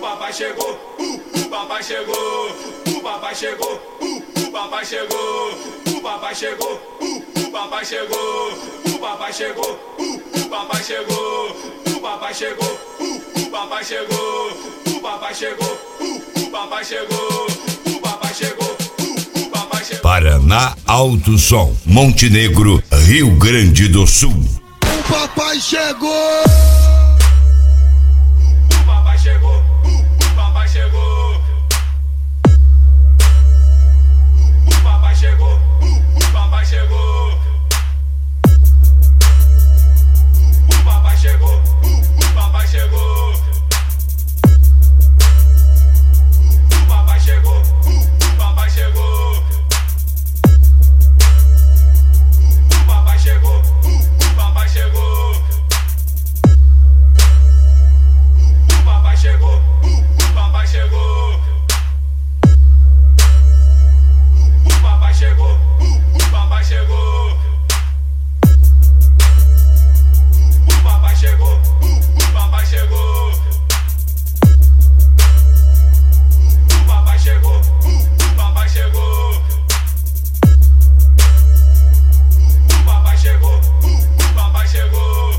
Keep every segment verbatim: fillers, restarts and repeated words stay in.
papai chegou, uh, o papai chegou, o papai chegou, uh, o papai chegou, o papai chegou, uh, o papai chegou, o papai chegou, uh, o papai chegou, o papai chegou, uh, o papai chegou, o papai chegou, uh, o papai chegou, o papai chegou, uh, o papai chegou. Paraná Alto Som, Montenegro, Rio Grande do Sul. O papai chegou. O papai chegou, o papai chegou. O papai chegou, o papai chegou. O papai chegou, o papai chegou. O papai chegou, o papai chegou. O papai chegou, o papai chegou. O papai chegou, o papai chegou. O papai chegou, o papai chegou. O papai chegou, o papai chegou. O papai chegou, o papai chegou. O papai chegou, o papai chegou.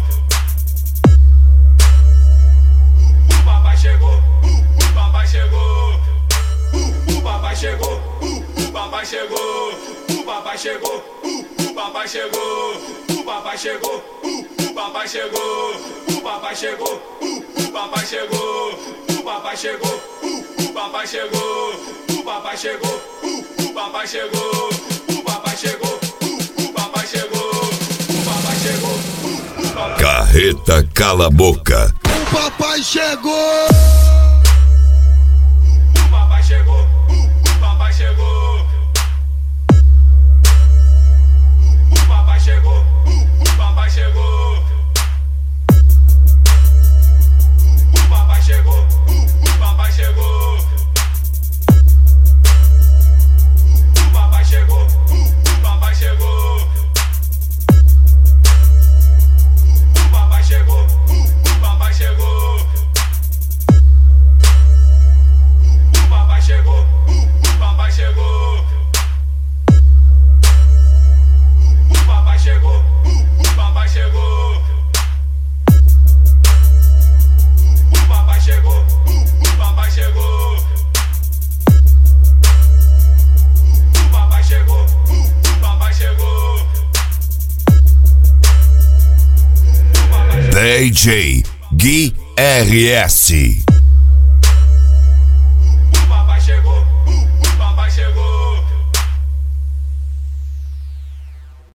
O papai chegou, o papai chegou. O papai chegou, o papai chegou. O papai chegou, o papai chegou. O papai chegou, o papai chegou. O papai chegou, o papai chegou. O papai chegou, o papai chegou. O papai chegou, o papai chegou. O papai chegou, o papai chegou. O papai chegou, o papai. Carreta Cala Boca. O papai chegou. O papai chegou, o papai chegou. O papai chegou, o papai chegou. O papai chegou, o papai chegou. O papai chegou, o papai chegou. O papai chegou, o papai chegou. O papai chegou, o papai chegou. O papai chegou, o papai chegou. O papai chegou, o papai chegou. O papai chegou, o papai chegou. D J Gui R S.